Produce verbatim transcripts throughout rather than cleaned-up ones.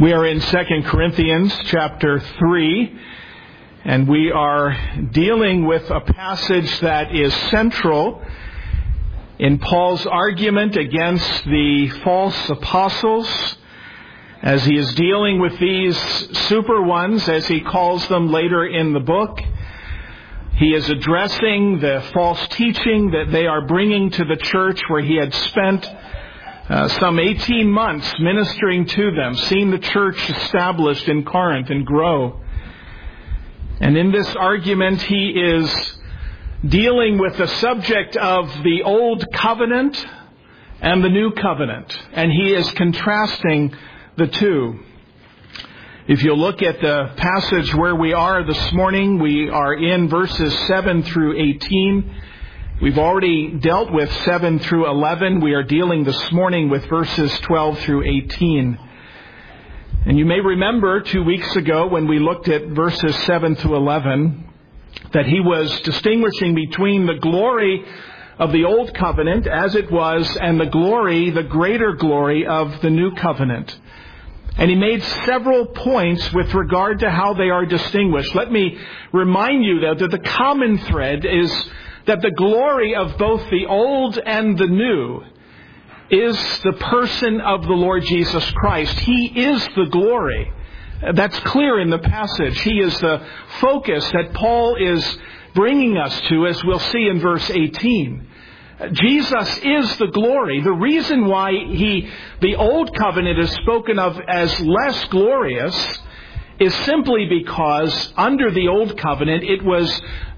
We are in Second Corinthians chapter three, and we are dealing with a passage that is central in Paul's argument against the false apostles, as he is dealing with these super ones, as he calls them later in the book. He is addressing the false teaching that they are bringing to the church, where he had spent Uh, some eighteen months ministering to them, seeing the church established in Corinth and grow. And in this argument, he is dealing with the subject of the old covenant and the new covenant. And he is contrasting the two. If you look at the passage where we are this morning, we are in verses seven through eighteen. We've already dealt with seven through eleven. We are dealing this morning with verses twelve through eighteen. And you may remember two weeks ago when we looked at verses seven through eleven that he was distinguishing between the glory of the old covenant as it was and the glory, the greater glory of the new covenant. And he made several points with regard to how they are distinguished. Let me remind you, though, that the common thread is that the glory of both the old and the new is the person of the Lord Jesus Christ. He is the glory. That's clear in the passage. He is the focus that Paul is bringing us to, as we'll see in verse eighteen. Jesus is the glory. The reason why he, the old covenant is spoken of as less glorious is simply because under the old covenant, it was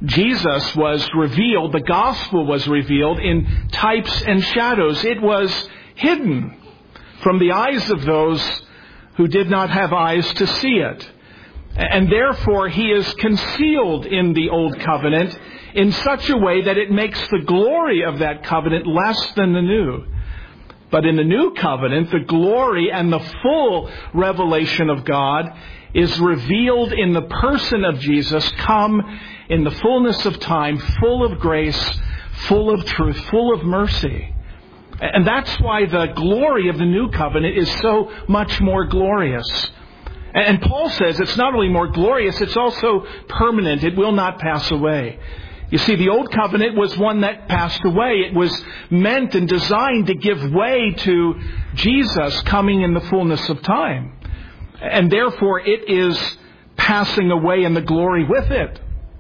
Jesus was revealed, the gospel was revealed in types and shadows. It was hidden from the eyes of those who did not have eyes to see it. And therefore, he is concealed in the old covenant in such a way that it makes the glory of that covenant less than the new. But in the new covenant, the glory and the full revelation of God is revealed in the person of Jesus, come in the fullness of time, full of grace, full of truth, full of mercy. And that's why the glory of the new covenant is so much more glorious. And Paul says it's not only more glorious, it's also permanent. It will not pass away. You see, the old covenant was one that passed away. It was meant and designed to give way to Jesus coming in the fullness of time. And therefore, it is passing away in the glory with it.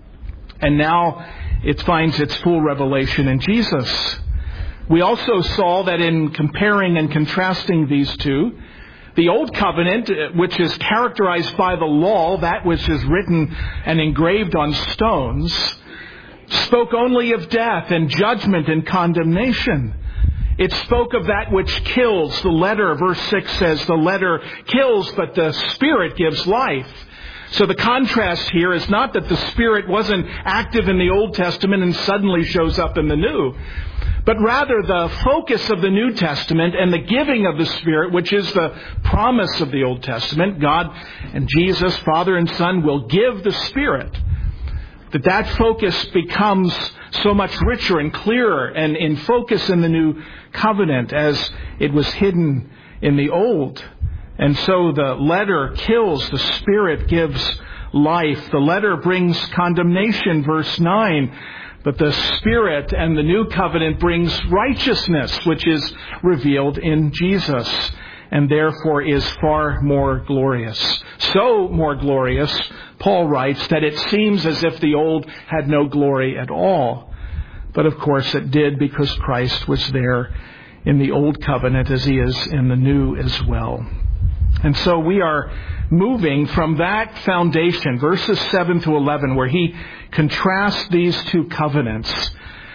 And now it finds its full revelation in Jesus. We also saw that in comparing and contrasting these two, the old covenant, which is characterized by the law, that which is written and engraved on stones, spoke only of death and judgment and condemnation. It spoke of that which kills. The letter, verse six says, the letter kills, but the Spirit gives life. So the contrast here is not that the Spirit wasn't active in the Old Testament and suddenly shows up in the New, but rather the focus of the New Testament and the giving of the Spirit, which is the promise of the Old Testament. God and Jesus, Father and Son, will give the Spirit. That that focus becomes so much richer and clearer and in focus in the new covenant as it was hidden in the old. And so the letter kills, the Spirit gives life. The letter brings condemnation, verse nine. But the Spirit and the new covenant brings righteousness, which is revealed in Jesus, and therefore is far more glorious. So more glorious, Paul writes, that it seems as if the old had no glory at all. But of course it did, because Christ was there in the old covenant as he is in the new as well. And so we are moving from that foundation, verses seven to eleven, where he contrasts these two covenants,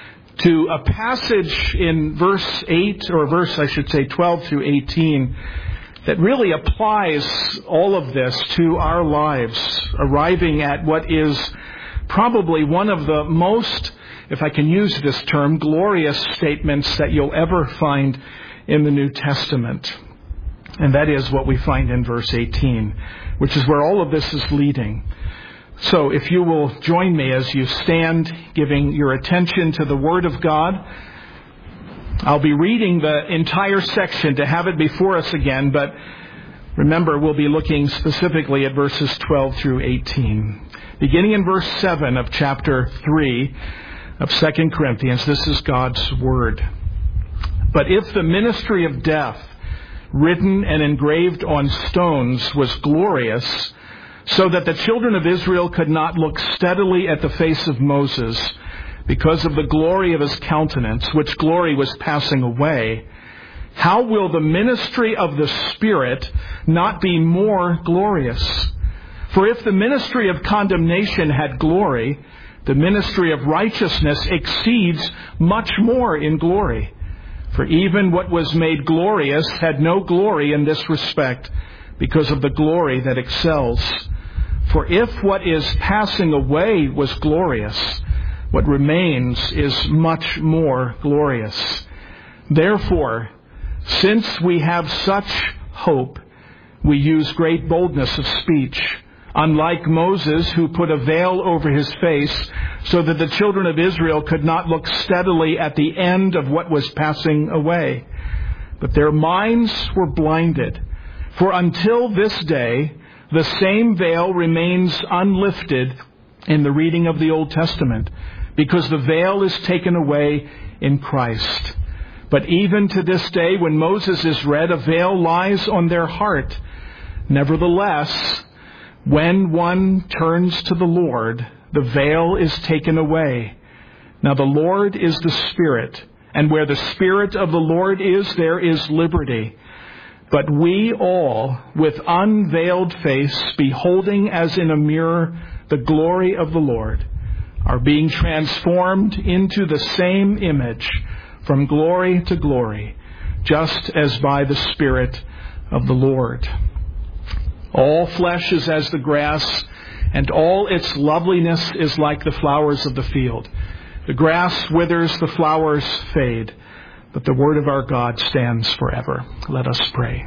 to a passage in verse eight, or verse, I should say, twelve through eighteen, that really applies all of this to our lives, arriving at what is probably one of the most, if I can use this term, glorious statements that you'll ever find in the New Testament. And that is what we find in verse eighteen, which is where all of this is leading. So if you will join me as you stand, giving your attention to the Word of God. I'll be reading the entire section to have it before us again, but Remember, we'll be looking specifically at verses twelve through eighteen. Beginning in verse seven of chapter three of Second Corinthians, this is God's Word. But if the ministry of death, written and engraved on stones, was glorious, so that the children of Israel could not look steadily at the face of Moses because of the glory of his countenance, which glory was passing away, how will the ministry of the Spirit not be more glorious? For if the ministry of condemnation had glory, the ministry of righteousness exceeds much more in glory. For even what was made glorious had no glory in this respect, because of the glory that excels. For if what is passing away was glorious, what remains is much more glorious. Therefore, since we have such hope, we use great boldness of speech, unlike Moses, who put a veil over his face so that the children of Israel could not look steadily at the end of what was passing away. But their minds were blinded. For until this day, the same veil remains unlifted in the reading of the Old Testament, because the veil is taken away in Christ. But even to this day, when Moses is read, a veil lies on their heart. Nevertheless, when one turns to the Lord, the veil is taken away. Now the Lord is the Spirit, and where the Spirit of the Lord is, there is liberty. But we all, with unveiled face, beholding as in a mirror the glory of the Lord, are being transformed into the same image from glory to glory, just as by the Spirit of the Lord. All flesh is as the grass, and all its loveliness is like the flowers of the field. The grass withers, the flowers fade, but the word of our God stands forever. Let us pray.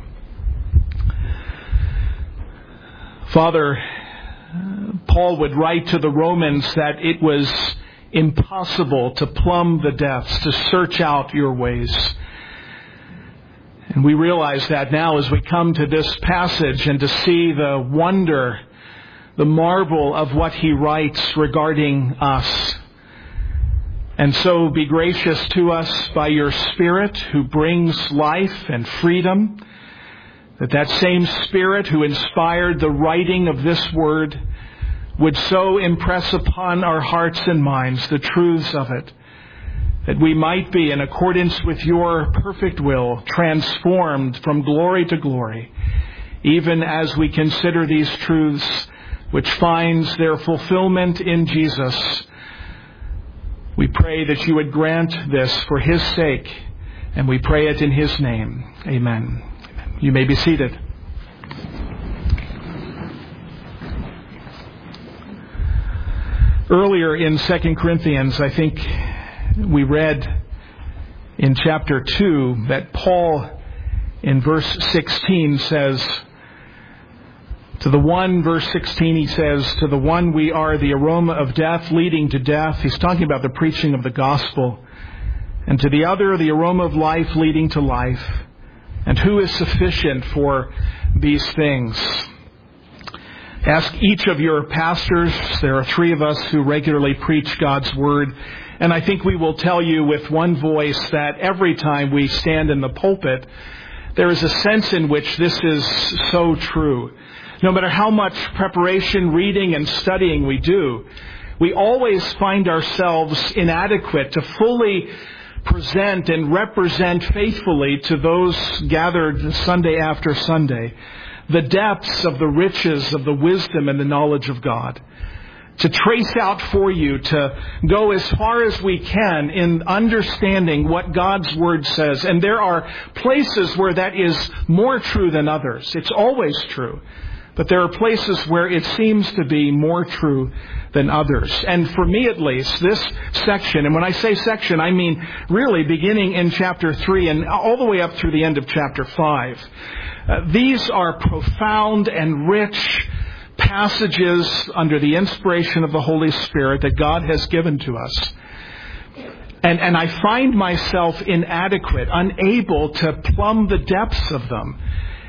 Father, Paul would write to the Romans that it was impossible to plumb the depths, to search out your ways. And we realize that now as we come to this passage and to see the wonder, the marvel of what he writes regarding us. And so be gracious to us by your Spirit who brings life and freedom, that that same Spirit who inspired the writing of this word would so impress upon our hearts and minds the truths of it, that we might be, in accordance with your perfect will, transformed from glory to glory, even as we consider these truths which finds their fulfillment in Jesus. We pray that you would grant this for his sake, and we pray it in his name. Amen. Amen. You may be seated. Earlier in Second Corinthians, I think we read in chapter two that Paul in verse sixteen says, to the one, verse sixteen, he says, to the one we are the aroma of death leading to death. He's talking about the preaching of the gospel. And to the other, the aroma of life leading to life. And who is sufficient for these things? Ask each of your pastors. There are three of us who regularly preach God's Word. And I think we will tell you with one voice that every time we stand in the pulpit, there is a sense in which this is so true. No matter how much preparation, reading, and studying we do, we always find ourselves inadequate to fully present and represent faithfully to those gathered Sunday after Sunday the depths of the riches of the wisdom and the knowledge of God. To trace out for you, to go as far as we can in understanding what God's Word says. And there are places where that is more true than others. It's always true. But there are places where it seems to be more true than others. And for me at least, this section, and when I say section, I mean really beginning in chapter three and all the way up through the end of chapter five. Uh, these are profound and rich passages under the inspiration of the Holy Spirit that God has given to us. And, and I find myself inadequate, unable to plumb the depths of them.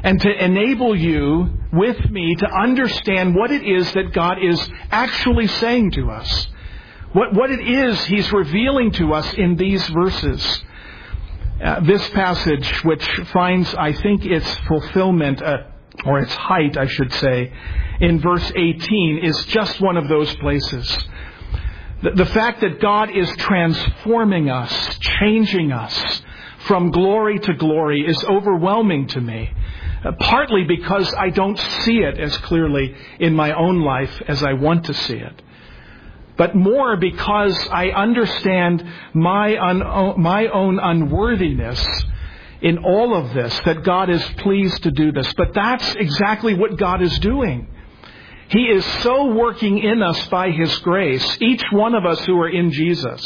and to enable you with me to understand what it is that God is actually saying to us. What, what it is He's revealing to us in these verses. Uh, this passage, which finds, I think, its fulfillment, uh, or its height, I should say, in verse eighteen, is just one of those places. The, the fact that God is transforming us, changing us from glory to glory is overwhelming to me. Uh, partly because I don't see it as clearly in my own life as I want to see it. But more because I understand my, un- my own unworthiness in all of this, that God is pleased to do this. But that's exactly what God is doing. He is so working in us by His grace, each one of us who are in Jesus.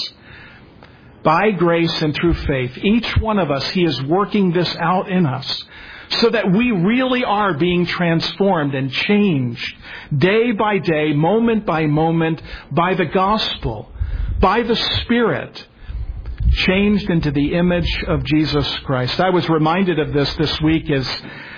By grace and through faith, each one of us, He is working this out in us so that we really are being transformed and changed day by day, moment by moment, by the gospel, by the Spirit, changed into the image of Jesus Christ. I was reminded of this this week as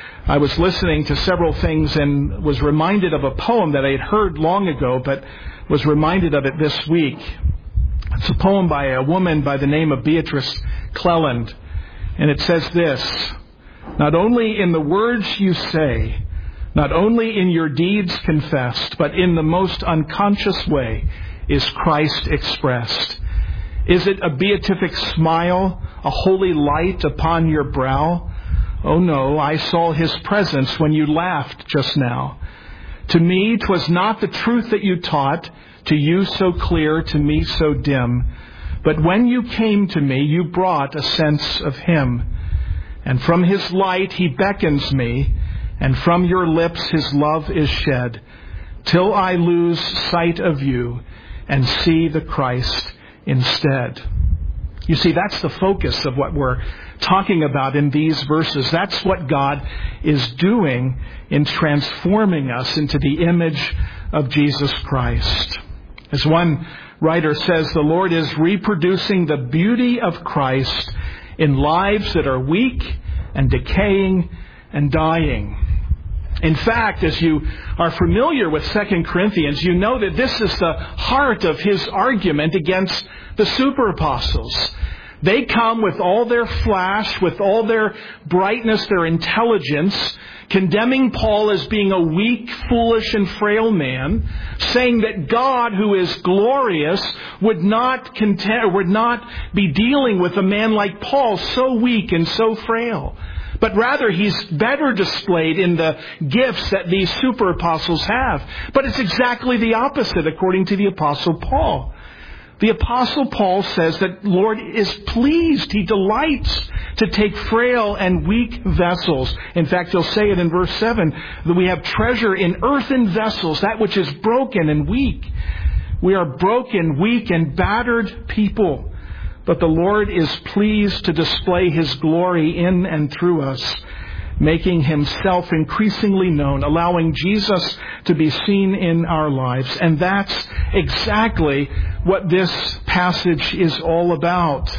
I was listening to several things and was reminded of a poem that I had heard long ago, but was reminded of it this week. It's a poem by a woman by the name of Beatrice Cleland. And it says this: "Not only in the words you say, not only in your deeds confessed, but in the most unconscious way is Christ expressed. Is it a beatific smile, a holy light upon your brow? Oh no, I saw His presence when you laughed just now. To me 'twas not the truth that you taught, to you so clear, to me so dim. But when you came to me, you brought a sense of Him. And from His light He beckons me, and from your lips His love is shed, till I lose sight of you and see the Christ instead." You see, that's the focus of what we're talking about in these verses. That's what God is doing in transforming us into the image of Jesus Christ. As one writer says, the Lord is reproducing the beauty of Christ in lives that are weak and decaying and dying. In fact, as you are familiar with Second Corinthians, you know that this is the heart of his argument against the super apostles. They come with all their flash, with all their brightness, their intelligence, condemning Paul as being a weak, foolish, and frail man, saying that God, who is glorious, would not content, would not be dealing with a man like Paul, so weak and so frail. But rather, he's better displayed in the gifts that these super apostles have. But it's exactly the opposite, according to the Apostle Paul. The Apostle Paul says that Lord is pleased. He delights to take frail and weak vessels. In fact, he'll say it in verse seven, that we have treasure in earthen vessels, that which is broken and weak. We are broken, weak, and battered people. But the Lord is pleased to display His glory in and through us, making Himself increasingly known, allowing Jesus to be seen in our lives. And that's exactly what this passage is all about.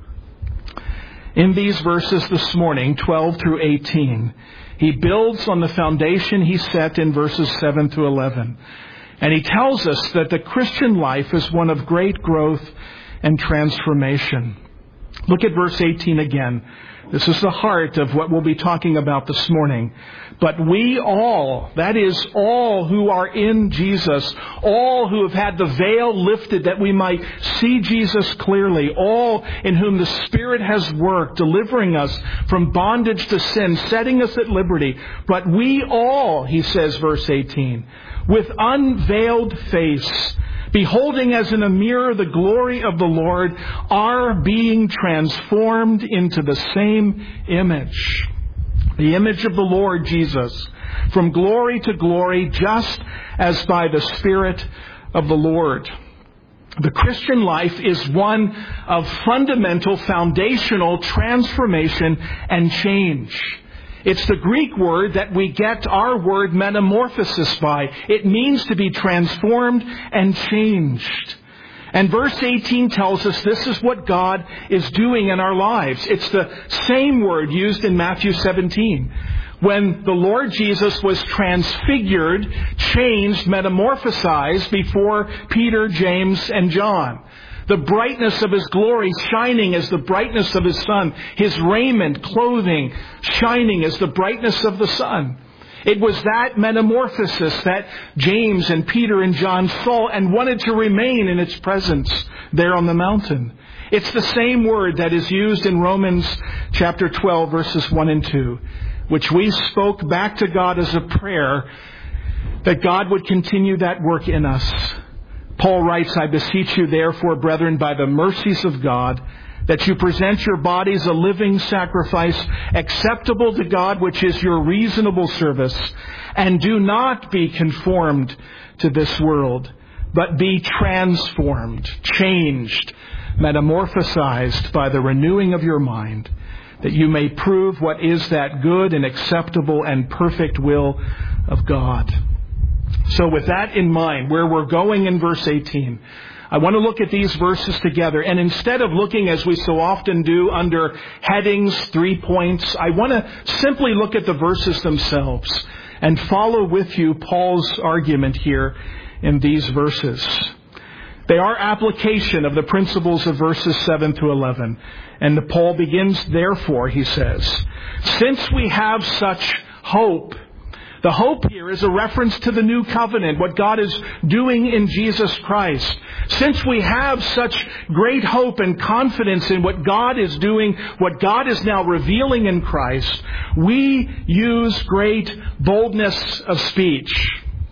In these verses this morning, twelve through eighteen, he builds on the foundation he set in verses seven through eleven. And he tells us that the Christian life is one of great growth and transformation. Look at verse eighteen again. This is the heart of what we'll be talking about this morning. But we all, that is all who are in Jesus, all who have had the veil lifted that we might see Jesus clearly, all in whom the Spirit has worked, delivering us from bondage to sin, setting us at liberty. But we all, he says, verse eighteen, with unveiled face, beholding as in a mirror the glory of the Lord, are being transformed into the same image. The image of the Lord Jesus, from glory to glory, just as by the Spirit of the Lord. The Christian life is one of fundamental, foundational transformation and change. It's the Greek word that we get our word metamorphosis by. It means to be transformed and changed. And verse eighteen tells us this is what God is doing in our lives. It's the same word used in Matthew seventeen, when the Lord Jesus was transfigured, changed, metamorphosized before Peter, James, and John. The brightness of His glory shining as the brightness of His sun. His raiment, clothing, shining as the brightness of the sun. It was that metamorphosis that James and Peter and John saw and wanted to remain in its presence there on the mountain. It's the same word that is used in Romans chapter twelve, verses one and two, which we spoke back to God as a prayer that God would continue that work in us. Paul writes, I beseech you therefore, brethren, by the mercies of God, that you present your bodies a living sacrifice, acceptable to God, which is your reasonable service, and do not be conformed to this world, but be transformed, changed, metamorphosized by the renewing of your mind, that you may prove what is that good and acceptable and perfect will of God. So with that in mind, where we're going in verse eighteen, I want to look at these verses together, and instead of looking, as we so often do, under headings, three points, I want to simply look at the verses themselves and follow with you Paul's argument here in these verses. They are application of the principles of verses seven through eleven. And Paul begins, therefore, he says, since we have such hope. The hope here is a reference to the new covenant, what God is doing in Jesus Christ. Since we have such great hope and confidence in what God is doing, what God is now revealing in Christ, we use great boldness of speech.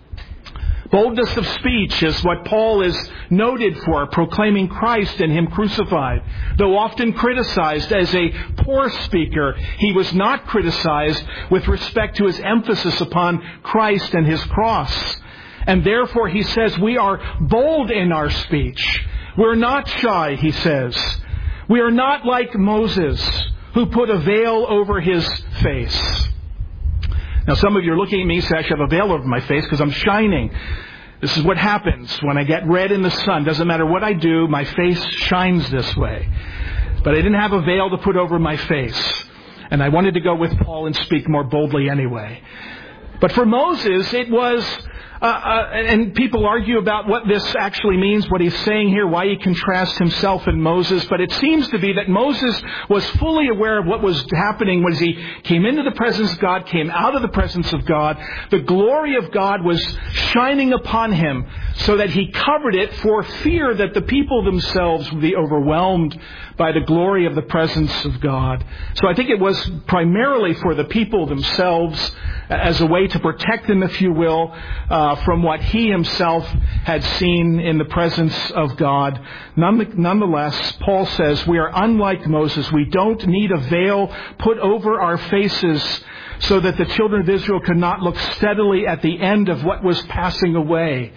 Boldness of speech is what Paul is noted for, proclaiming Christ and Him crucified. Though often criticized as a poor speaker, he was not criticized with respect to his emphasis upon Christ and His cross. And therefore, he says, we are bold in our speech. We're not shy, he says. We are not like Moses, who put a veil over his face. Now, some of you are looking at me and say, I should have a veil over my face because I'm shining. This is what happens when I get red in the sun. Doesn't matter what I do, my face shines this way. But I didn't have a veil to put over my face. And I wanted to go with Paul and speak more boldly anyway. But for Moses, it was... Uh, uh, and people argue about what this actually means, what he's saying here, why he contrasts himself and Moses. But it seems to be that Moses was fully aware of what was happening as he came into the presence of God, came out of the presence of God. The glory of God was shining upon him so that he covered it for fear that the people themselves would be overwhelmed by the glory of the presence of God. So I think it was primarily for the people themselves as a way to protect them, if you will, uh, from what he himself had seen in the presence of God. Nonetheless, Paul says we are unlike Moses. We don't need a veil put over our faces so that the children of Israel could not look steadily at the end of what was passing away.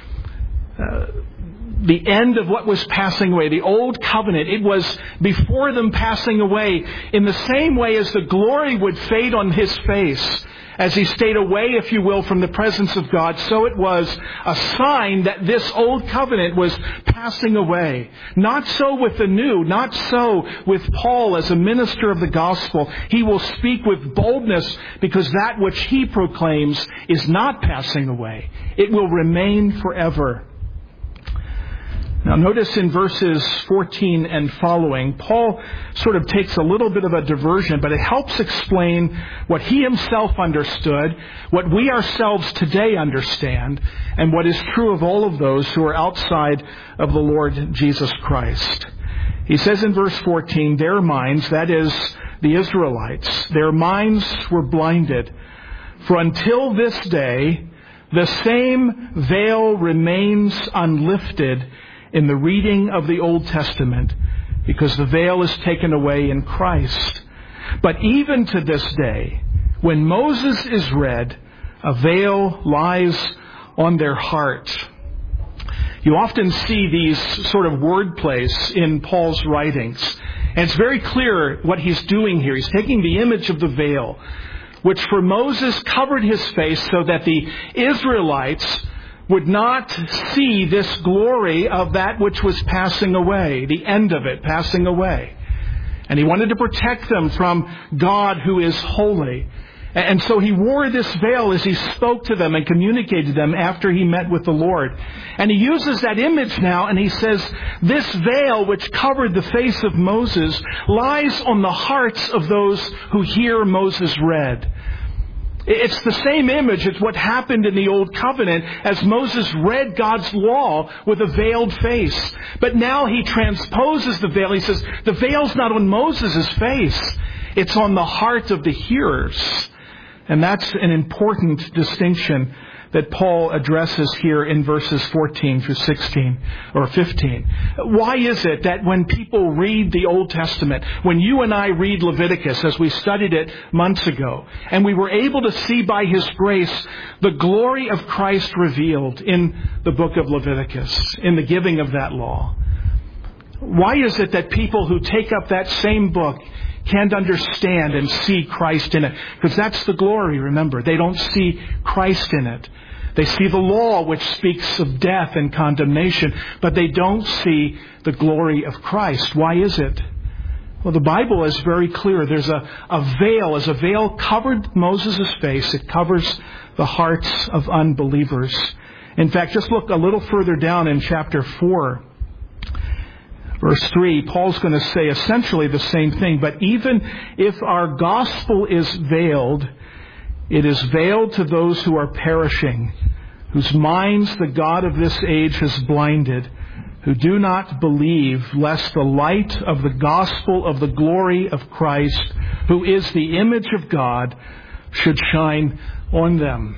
Uh, the end of what was passing away, the old covenant, it was before them passing away. In the same way as the glory would fade on his face as he stayed away, if you will, from the presence of God, so it was a sign that this old covenant was passing away. Not so with the new, not so with Paul as a minister of the gospel. He will speak with boldness because that which he proclaims is not passing away. It will remain forever. Now notice in verses fourteen and following, Paul sort of takes a little bit of a diversion, but it helps explain what he himself understood, what we ourselves today understand, and what is true of all of those who are outside of the Lord Jesus Christ. He says in verse fourteen, their minds, that is, the Israelites, their minds were blinded. For until this day, the same veil remains unlifted in the reading of the Old Testament, because the veil is taken away in Christ. But even to this day, when Moses is read, a veil lies on their heart. You often see these sort of word plays in Paul's writings. And it's very clear what he's doing here. He's taking the image of the veil, which for Moses covered his face so that the Israelites would not see this glory of that which was passing away, the end of it passing away. And he wanted to protect them from God who is holy. And so he wore this veil as he spoke to them and communicated to them after he met with the Lord. And he uses that image now and he says, this veil which covered the face of Moses lies on the hearts of those who hear Moses read. It's the same image as what happened in the Old Covenant as Moses read God's law with a veiled face. But now he transposes the veil. He says, the veil's not on Moses' face. It's on the heart of the hearers. And that's an important distinction that Paul addresses here in verses fourteen through sixteen or fifteen. Why is it that when people read the Old Testament, when you and I read Leviticus as we studied it months ago, and we were able to see by His grace the glory of Christ revealed in the book of Leviticus, in the giving of that law, why is it that people who take up that same book can't understand and see Christ in it? Because that's the glory, remember. They don't see Christ in it. They see the law which speaks of death and condemnation, but they don't see the glory of Christ. Why is it? Well, the Bible is very clear. There's a, a veil. As a veil covered Moses' face, it covers the hearts of unbelievers. In fact, just look a little further down in chapter four. Verse three, Paul's going to say essentially the same thing. But even if our gospel is veiled, it is veiled to those who are perishing, whose minds the God of this age has blinded, who do not believe, lest the light of the gospel of the glory of Christ, who is the image of God, should shine on them.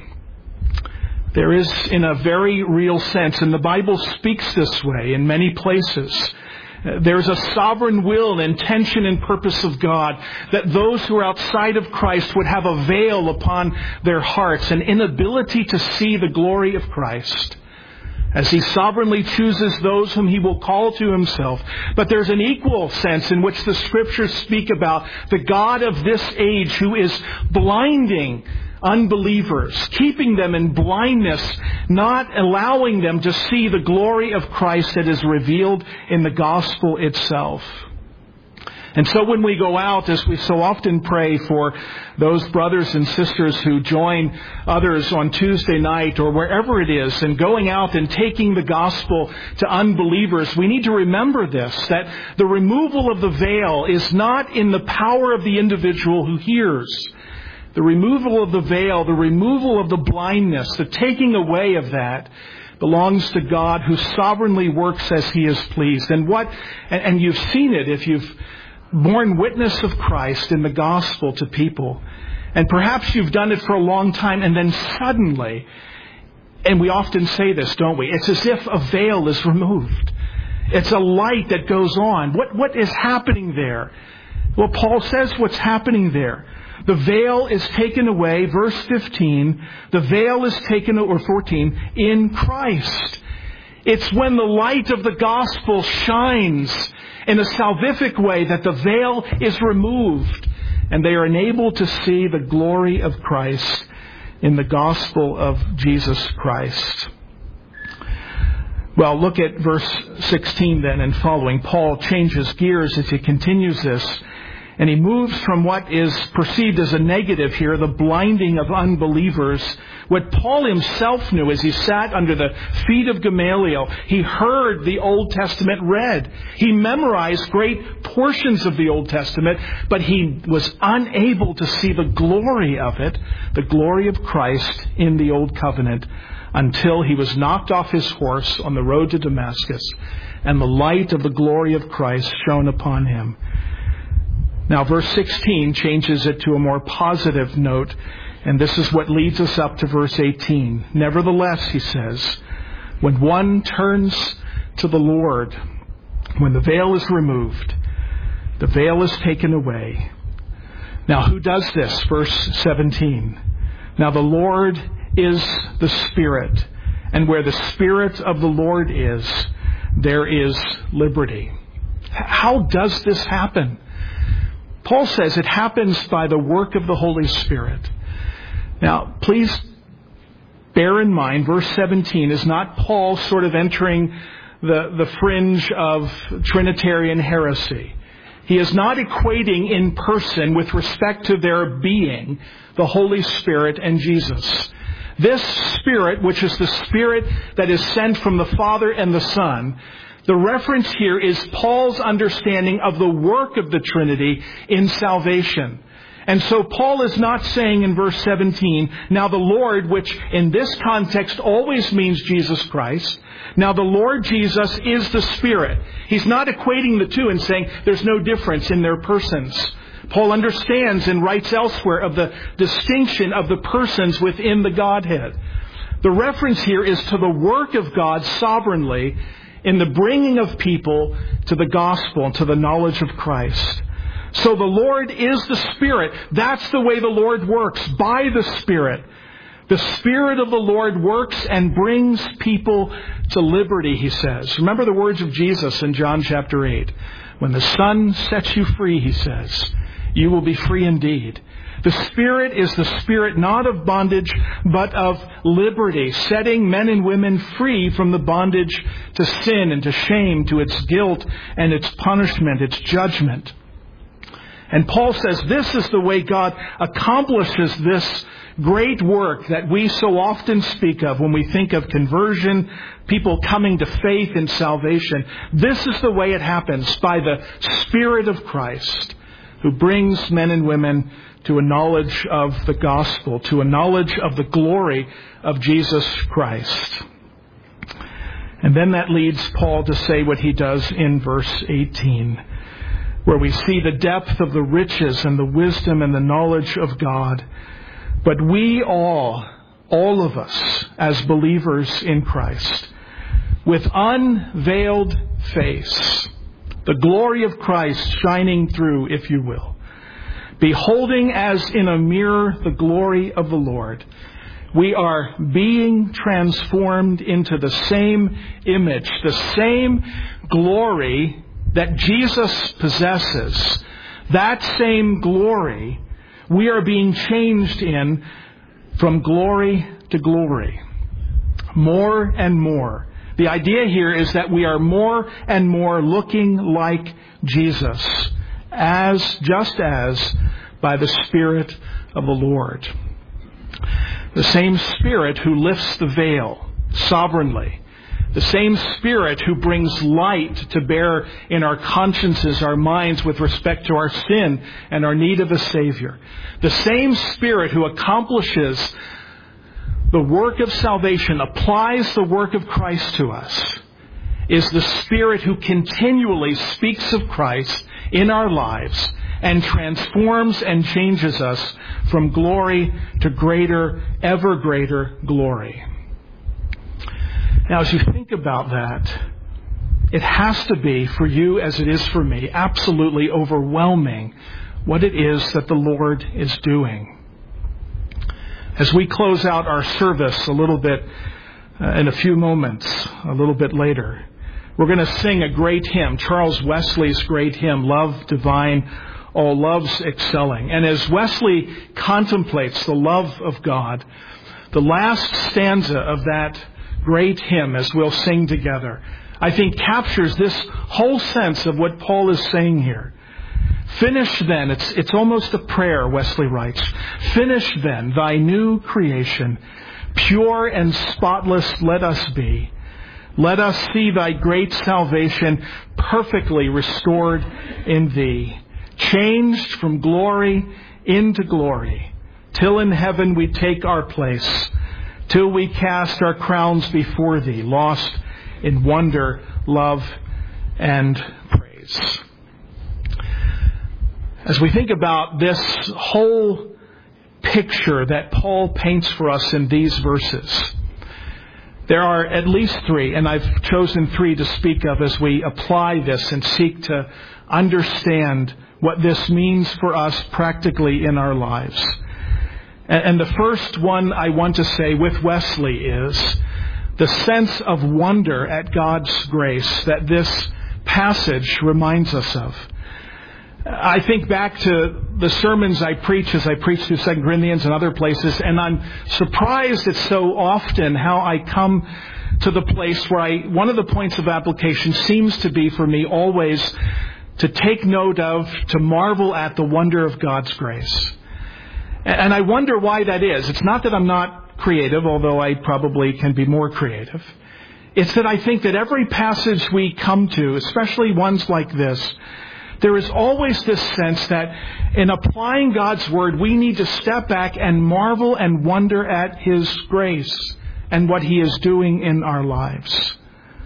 There is, in a very real sense, and the Bible speaks this way in many places, there's a sovereign will and intention and purpose of God that those who are outside of Christ would have a veil upon their hearts, an inability to see the glory of Christ, as He sovereignly chooses those whom He will call to Himself. But there's an equal sense in which the Scriptures speak about the God of this age who is blinding unbelievers, keeping them in blindness, not allowing them to see the glory of Christ that is revealed in the gospel itself. And so when we go out, as we so often pray for those brothers and sisters who join others on Tuesday night or wherever it is, and going out and taking the gospel to unbelievers, we need to remember this, that the removal of the veil is not in the power of the individual who hears. The removal of the veil, the removal of the blindness, the taking away of that belongs to God, who sovereignly works as He is pleased. And what, and you've seen it if you've borne witness of Christ in the gospel to people. And perhaps you've done it for a long time, and then suddenly, and we often say this, don't we? It's as if a veil is removed. It's a light that goes on. What, what is happening there? Well, Paul says what's happening there. The veil is taken away, verse fifteen, the veil is taken, or fourteen, in Christ. It's when the light of the gospel shines in a salvific way that the veil is removed, and they are enabled to see the glory of Christ in the gospel of Jesus Christ. Well, look at verse sixteen then and following. Paul changes gears as he continues this. And he moves from what is perceived as a negative here, the blinding of unbelievers. What Paul himself knew as he sat under the feet of Gamaliel, he heard the Old Testament read. He memorized great portions of the Old Testament, but he was unable to see the glory of it, the glory of Christ in the Old Covenant, until he was knocked off his horse on the road to Damascus, and the light of the glory of Christ shone upon him. Now, verse sixteen changes it to a more positive note, and this is what leads us up to verse eighteen. Nevertheless, he says, when one turns to the Lord, when the veil is removed, the veil is taken away. Now, who does this? Verse seventeen. Now, the Lord is the Spirit, and where the Spirit of the Lord is, there is liberty. How does this happen? Paul says it happens by the work of the Holy Spirit. Now, please bear in mind, verse seventeen is not Paul sort of entering the, the fringe of Trinitarian heresy. He is not equating in person with respect to their being the Holy Spirit and Jesus. This Spirit, which is the Spirit that is sent from the Father and the Son, the reference here is Paul's understanding of the work of the Trinity in salvation. And so Paul is not saying in verse seventeen, now the Lord, which in this context always means Jesus Christ, now the Lord Jesus is the Spirit. He's not equating the two and saying there's no difference in their persons. Paul understands and writes elsewhere of the distinction of the persons within the Godhead. The reference here is to the work of God sovereignly in the bringing of people to the gospel and to the knowledge of Christ. So the Lord is the Spirit. That's the way the Lord works, by the Spirit. The Spirit of the Lord works and brings people to liberty, he says. Remember the words of Jesus in John chapter eight. When the Son sets you free, he says, you will be free indeed. The Spirit is the Spirit not of bondage, but of liberty, setting men and women free from the bondage to sin and to shame, to its guilt and its punishment, its judgment. And Paul says this is the way God accomplishes this great work that we so often speak of when we think of conversion, people coming to faith and salvation. This is the way it happens, by the Spirit of Christ, who brings men and women to a knowledge of the gospel, to a knowledge of the glory of Jesus Christ. And then that leads Paul to say what he does in verse eighteen, where we see the depth of the riches and the wisdom and the knowledge of God. But we all, all of us, as believers in Christ, with unveiled face, the glory of Christ shining through, if you will, beholding as in a mirror the glory of the Lord, we are being transformed into the same image, the same glory that Jesus possesses. That same glory we are being changed in from glory to glory. More and more. The idea here is that we are more and more looking like Jesus, as just as by the Spirit of the Lord. The same Spirit who lifts the veil sovereignly. The same Spirit who brings light to bear in our consciences, our minds, with respect to our sin and our need of a Savior. The same Spirit who accomplishes the work of salvation, applies the work of Christ to us, is the Spirit who continually speaks of Christ in our lives and transforms and changes us from glory to greater, ever greater glory. Now, as you think about that, it has to be, for you as it is for me, absolutely overwhelming what it is that the Lord is doing. As we close out our service a little bit uh, in a few moments, a little bit later, we're going to sing a great hymn, Charles Wesley's great hymn, Love Divine, All Loves Excelling. And as Wesley contemplates the love of God, the last stanza of that great hymn, as we'll sing together, I think captures this whole sense of what Paul is saying here. Finish then, it's, it's almost a prayer, Wesley writes. Finish then thy new creation. Pure and spotless let us be. Let us see thy great salvation perfectly restored in thee. Changed from glory into glory. Till in heaven we take our place. Till we cast our crowns before thee, lost in wonder, love, and praise. As we think about this whole picture that Paul paints for us in these verses, there are at least three, and I've chosen three to speak of as we apply this and seek to understand what this means for us practically in our lives. And the first one I want to say with Wesley is the sense of wonder at God's grace that this passage reminds us of. I think back to the sermons I preach as I preach through Second Corinthians and other places, and I'm surprised at so often how I come to the place where I, one of the points of application seems to be for me always to take note of, to marvel at the wonder of God's grace. And I wonder why that is. It's not that I'm not creative, although I probably can be more creative. It's that I think that every passage we come to, especially ones like this, there is always this sense that in applying God's Word, we need to step back and marvel and wonder at His grace and what He is doing in our lives.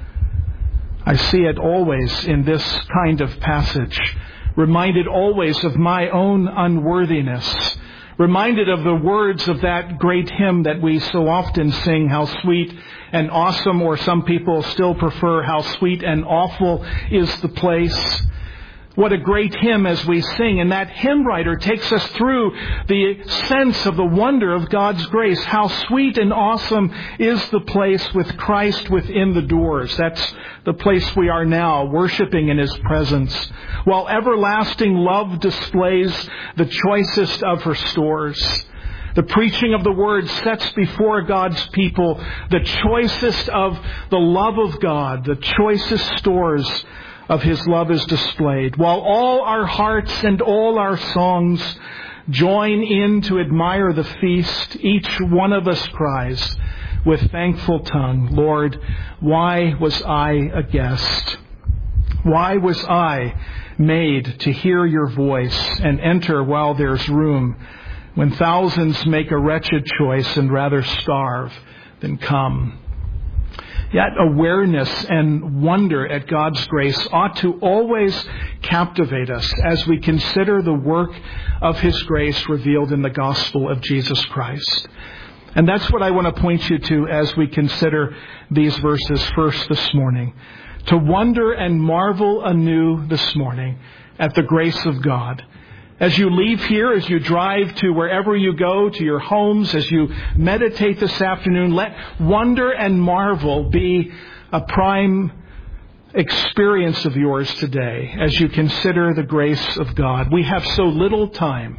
I see it always in this kind of passage, reminded always of my own unworthiness, reminded of the words of that great hymn that we so often sing, how sweet and awesome, or some people still prefer, how sweet and awful is the place. What a great hymn as we sing. And that hymn writer takes us through the sense of the wonder of God's grace. How sweet and awesome is the place with Christ within the doors. That's the place we are now, worshiping in His presence. While everlasting love displays the choicest of her stores. The preaching of the Word sets before God's people the choicest of the love of God, the choicest stores of His love is displayed, while all our hearts and all our songs join in to admire the feast. Each one of us cries with thankful tongue, Lord, why was I a guest? Why was I made to hear Your voice and enter while there's room, when thousands make a wretched choice and rather starve than come? Yet awareness and wonder at God's grace ought to always captivate us as we consider the work of His grace revealed in the gospel of Jesus Christ. And that's what I want to point you to as we consider these verses first this morning. To wonder and marvel anew this morning at the grace of God. As you leave here, as you drive to wherever you go, to your homes, as you meditate this afternoon, let wonder and marvel be a prime experience of yours today as you consider the grace of God. We have so little time,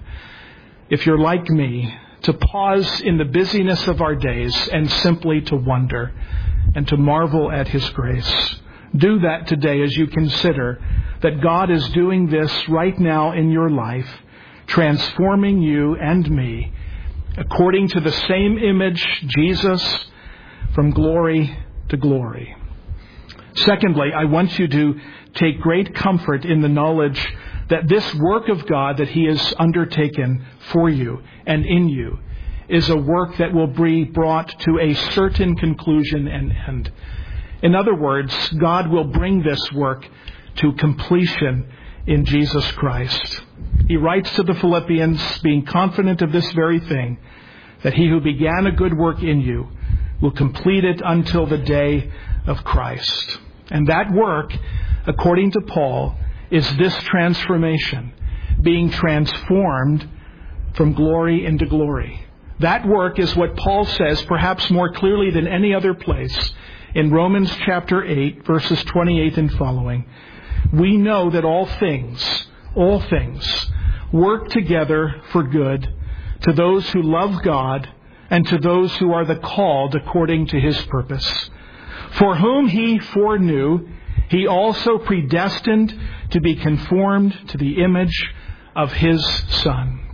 if you're like me, to pause in the busyness of our days and simply to wonder and to marvel at His grace. Do that today as you consider that God is doing this right now in your life, transforming you and me according to the same image, Jesus, from glory to glory. Secondly, I want you to take great comfort in the knowledge that this work of God that He has undertaken for you and in you is a work that will be brought to a certain conclusion and end. In other words, God will bring this work to completion in Jesus Christ. He writes to the Philippians, being confident of this very thing, that He who began a good work in you will complete it until the day of Christ. And that work, according to Paul, is this transformation, being transformed from glory into glory. That work is what Paul says, perhaps more clearly than any other place, in Romans chapter eight, verses twenty-eight and following. We know that all things, all things, work together for good to those who love God and to those who are the called according to His purpose. For whom He foreknew, He also predestined to be conformed to the image of His Son,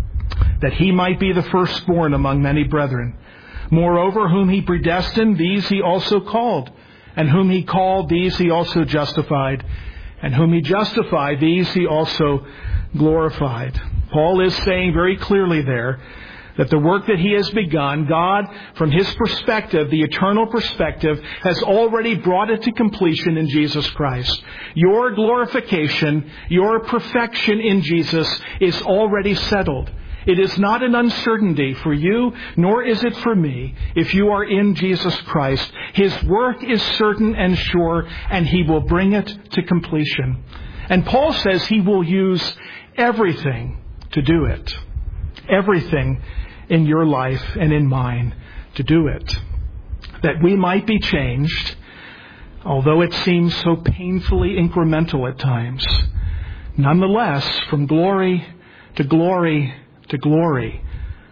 that He might be the firstborn among many brethren. Moreover, whom He predestined, these He also called. And whom He called, these He also justified. And whom He justified, these He also glorified. Paul is saying very clearly there that the work that He has begun, God, from His perspective, the eternal perspective, has already brought it to completion in Jesus Christ. Your glorification, your perfection in Jesus is already settled. It is not an uncertainty for you, nor is it for me, if you are in Jesus Christ. His work is certain and sure, and He will bring it to completion. And Paul says He will use everything to do it. Everything in your life and in mine to do it. That we might be changed, although it seems so painfully incremental at times. Nonetheless, from glory to glory to glory,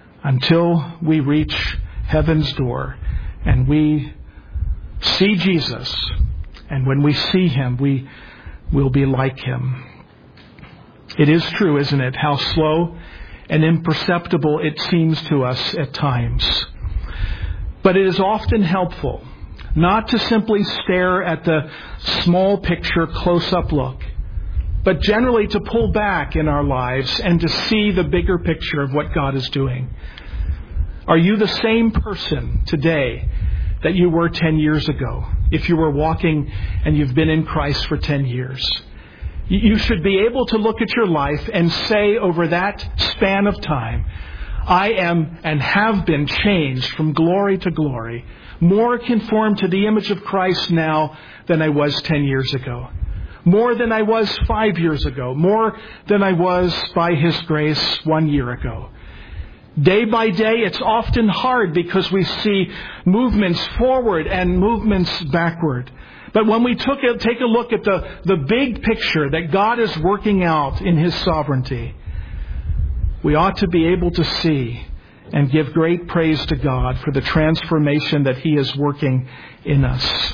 until we reach heaven's door and we see Jesus. And when we see Him, we will be like Him. It is true, isn't it, how slow and imperceptible it seems to us at times. But it is often helpful not to simply stare at the small picture close-up look, but generally to pull back in our lives and to see the bigger picture of what God is doing. Are you the same person today that you were ten years ago, if you were walking and you've been in Christ for ten years? You should be able to look at your life and say over that span of time, I am and have been changed from glory to glory, more conformed to the image of Christ now than I was ten years ago, more than I was five years ago, more than I was by His grace one year ago. Day by day, it's often hard because we see movements forward and movements backward. But when we took a, take a look at the, the big picture that God is working out in His sovereignty, we ought to be able to see and give great praise to God for the transformation that He is working in us.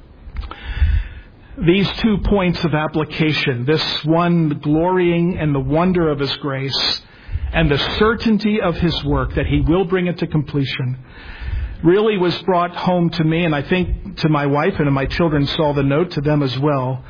These two points of application, this one glorying in the wonder of His grace and the certainty of His work that He will bring it to completion, really was brought home to me, and I think to my wife, and my children saw the note, to them as well.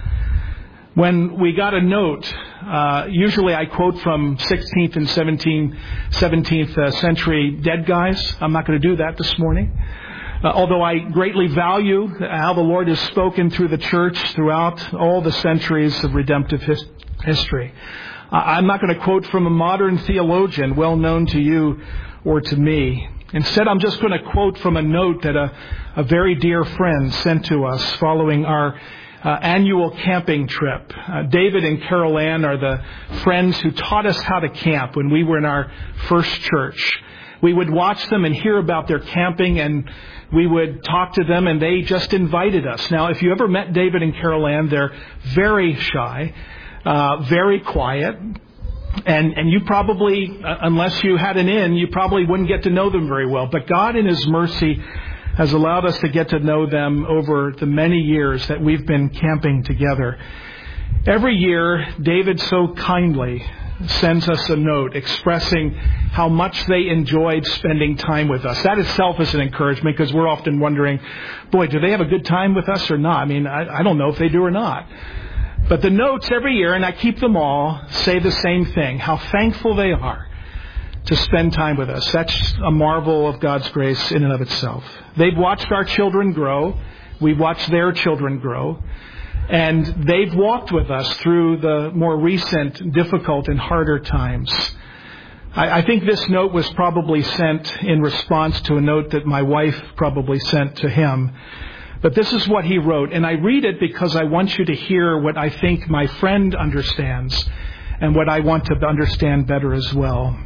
When we got a note, uh, usually I quote from sixteenth and seventeenth uh, century dead guys. I'm not going to do that this morning. Uh, although I greatly value how the Lord has spoken through the church throughout all the centuries of redemptive his- history. Uh, I'm not going to quote from a modern theologian well known to you or to me. Instead, I'm just going to quote from a note that a, a very dear friend sent to us following our uh, annual camping trip. Uh, David and Carol Ann are the friends who taught us how to camp when we were in our first church. We would watch them and hear about their camping, and we would talk to them, and they just invited us. Now, if you ever met David and Carol Ann, they're very shy, uh, very quiet. And and you probably, uh, unless you had an in, you probably wouldn't get to know them very well. But God in His mercy has allowed us to get to know them over the many years that we've been camping together. Every year, David so kindly sends us a note expressing how much they enjoyed spending time with us. That itself is an encouragement, because we're often wondering, boy, do they have a good time with us or not? I mean, I, I don't know if they do or not. But the notes every year, and I keep them all, say the same thing, how thankful they are to spend time with us. That's a marvel of God's grace in and of itself. They've watched our children grow. We've watched their children grow. And they've walked with us through the more recent, difficult and harder times. I, I think this note was probably sent in response to a note that my wife probably sent to him. But this is what he wrote, and I read it because I want you to hear what I think my friend understands and what I want to understand better as well.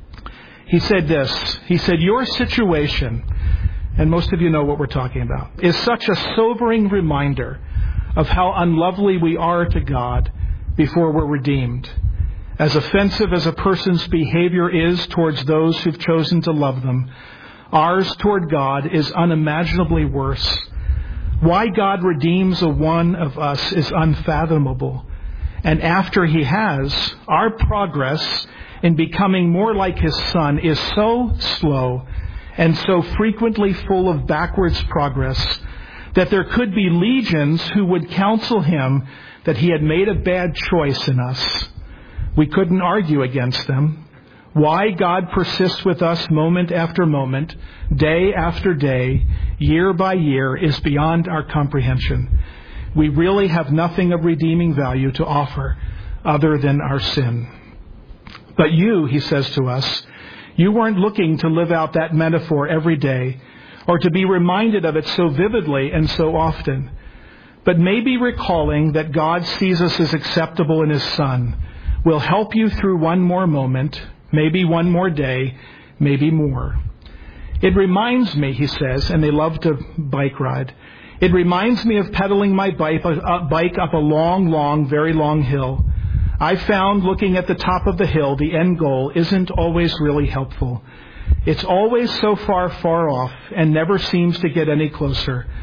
He said this, he said, your situation, and most of you know what we're talking about, is such a sobering reminder of how unlovely we are to God before we're redeemed. As offensive as a person's behavior is towards those who've chosen to love them, ours toward God is unimaginably worse. Why God redeems a one of us is unfathomable. And after He has, our progress in becoming more like His Son is so slow and so frequently full of backwards progress that there could be legions who would counsel Him that He had made a bad choice in us. We couldn't argue against them. Why God persists with us moment after moment, day after day, year by year, is beyond our comprehension. We really have nothing of redeeming value to offer other than our sin. But you, he says to us, you weren't looking to live out that metaphor every day or to be reminded of it so vividly and so often, but maybe recalling that God sees us as acceptable in His Son will help you through one more moment, maybe one more day, maybe more. It reminds me, he says, and they love to bike ride, it reminds me of pedaling my bike, uh, bike up a long, long, very long hill. I found looking at the top of the hill, the end goal isn't always really helpful. It's always so far, far off and never seems to get any closer.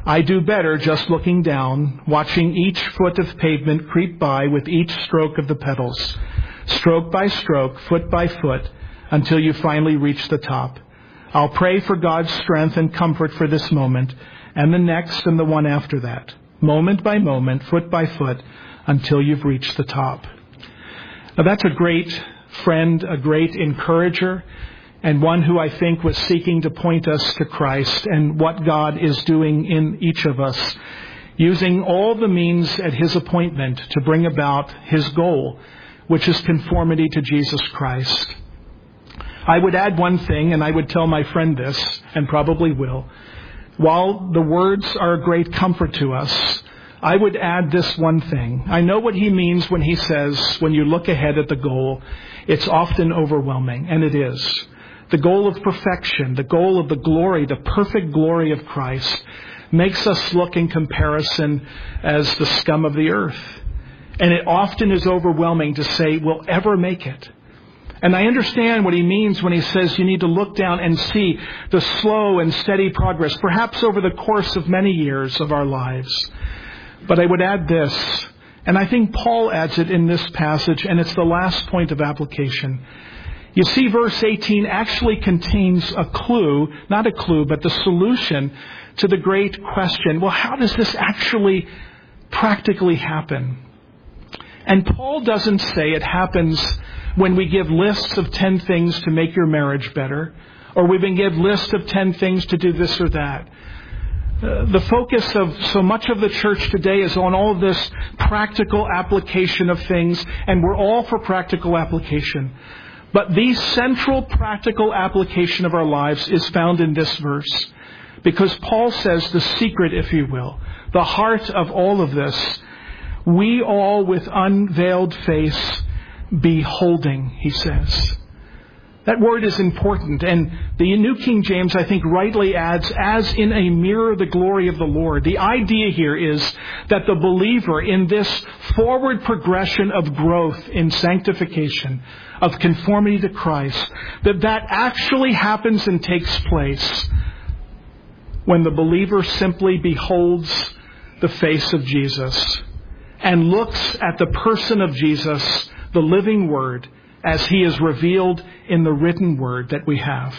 I do better just looking down, watching each foot of pavement creep by with each stroke of the pedals, stroke by stroke, foot by foot, until you finally reach the top. I'll pray for God's strength and comfort for this moment, and the next and the one after that, moment by moment, foot by foot, until you've reached the top. Now, that's a great friend, a great encourager, and one who I think was seeking to point us to Christ and what God is doing in each of us, using all the means at His appointment to bring about His goal, which is conformity to Jesus Christ. I would add one thing, and I would tell my friend this, and probably will. While the words are a great comfort to us, I would add this one thing. I know what he means when he says, when you look ahead at the goal, it's often overwhelming, and it is. The goal of perfection, the goal of the glory, the perfect glory of Christ, makes us look in comparison as the scum of the earth. And it often is overwhelming to say, we'll ever make it. And I understand what he means when he says you need to look down and see the slow and steady progress, perhaps over the course of many years of our lives. But I would add this, and I think Paul adds it in this passage, and it's the last point of application. You see, verse eighteen actually contains a clue, not a clue, but the solution to the great question, well, how does this actually practically happen? And Paul doesn't say it happens when we give lists of ten things to make your marriage better, or we can give lists of ten things to do this or that. Uh, the focus of so much of the church today is on all of this practical application of things, and we're all for practical application. But the central practical application of our lives is found in this verse. Because Paul says the secret, if you will, the heart of all of this, we all with unveiled face beholding, he says. That word is important, and the New King James, I think, rightly adds, as in a mirror the glory of the Lord. The idea here is that the believer in this forward progression of growth in sanctification, of conformity to Christ, that that actually happens and takes place when the believer simply beholds the face of Jesus and looks at the person of Jesus, the living Word, as He is revealed in the written Word that we have.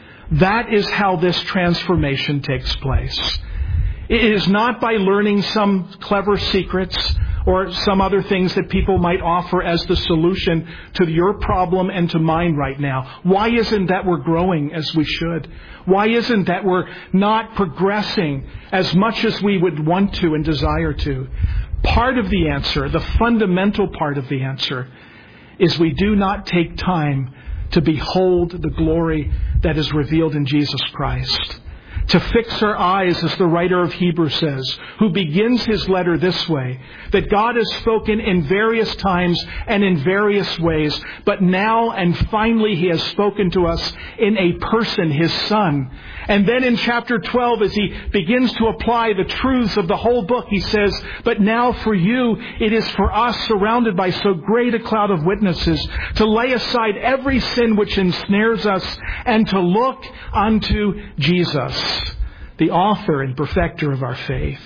That is how this transformation takes place. It is not by learning some clever secrets or some other things that people might offer as the solution to your problem and to mine right now. Why isn't that we're growing as we should? Why isn't that we're not progressing as much as we would want to and desire to? Part of the answer, the fundamental part of the answer, is we do not take time to behold the glory that is revealed in Jesus Christ. To fix our eyes, as the writer of Hebrews says, who begins his letter this way, that God has spoken in various times and in various ways, but now and finally He has spoken to us in a person, His Son. And then in chapter twelve, as he begins to apply the truths of the whole book, he says, but now for you, it is for us, surrounded by so great a cloud of witnesses, to lay aside every sin which ensnares us and to look unto Jesus, the author and perfecter of our faith.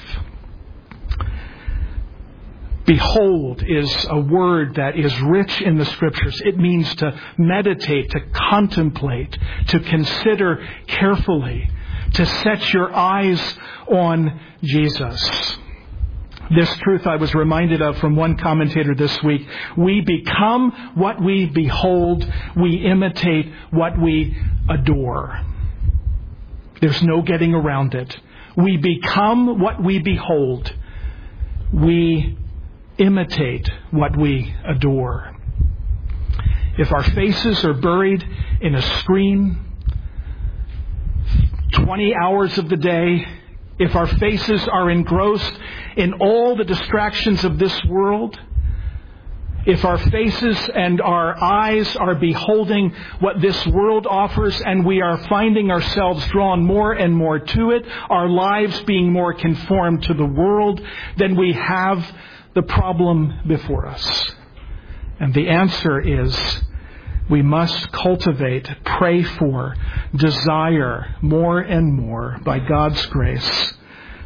Behold is a word that is rich in the Scriptures. It means to meditate, to contemplate, to consider carefully, to set your eyes on Jesus. This truth I was reminded of from one commentator this week. We become what we behold. We imitate what we adore. There's no getting around it. We become what we behold. We imitate what we adore. If our faces are buried in a screen twenty hours of the day, if our faces are engrossed in all the distractions of this world, if our faces and our eyes are beholding what this world offers and we are finding ourselves drawn more and more to it, our lives being more conformed to the world, then we have the problem before us. And the answer is we must cultivate, pray for, desire more and more by God's grace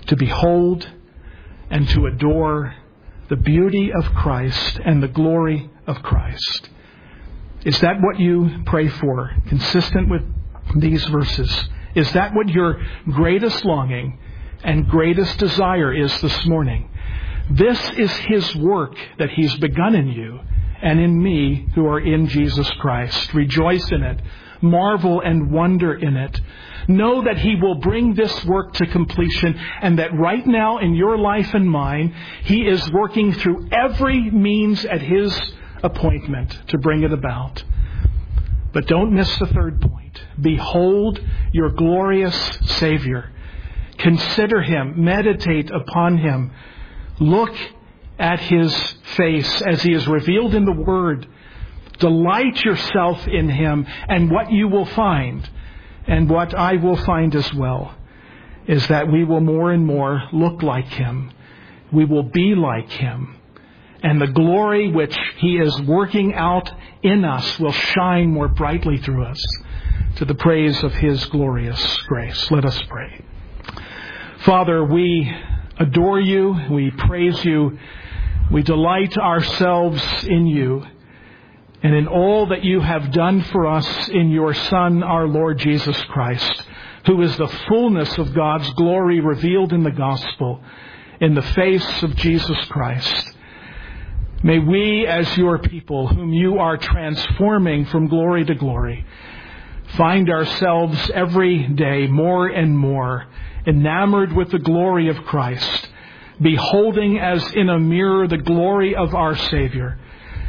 to behold and to adore the beauty of Christ and the glory of Christ. Is that what you pray for, consistent with these verses? Is that what your greatest longing and greatest desire is this morning? This is His work that He's begun in you and in me who are in Jesus Christ. Rejoice in it. Marvel and wonder in it. Know that He will bring this work to completion, and that right now in your life and mine, He is working through every means at His appointment to bring it about. But don't miss the third point. Behold your glorious Savior. Consider Him. Meditate upon Him. Look at His face as He is revealed in the Word. Delight yourself in Him, and what you will find, and what I will find as well, is that we will more and more look like Him. We will be like Him. And the glory which He is working out in us will shine more brightly through us to the praise of His glorious grace. Let us pray. Father, we adore You. We praise You. We delight ourselves in You and in all that You have done for us in Your Son, our Lord Jesus Christ, who is the fullness of God's glory revealed in the gospel, in the face of Jesus Christ. May we, as Your people, whom You are transforming from glory to glory, find ourselves every day more and more enamored with the glory of Christ, beholding as in a mirror the glory of our Savior,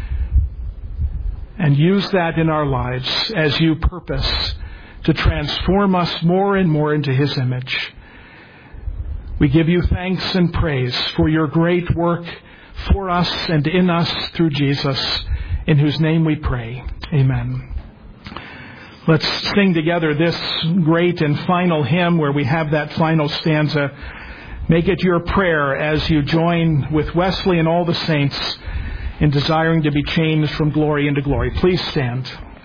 and use that in our lives as You purpose to transform us more and more into His image. We give You thanks and praise for Your great work for us and in us through Jesus, in whose name we pray. Amen. Let's sing together this great and final hymn where we have that final stanza. Make it your prayer as you join with Wesley and all the saints in desiring to be changed from glory into glory. Please stand.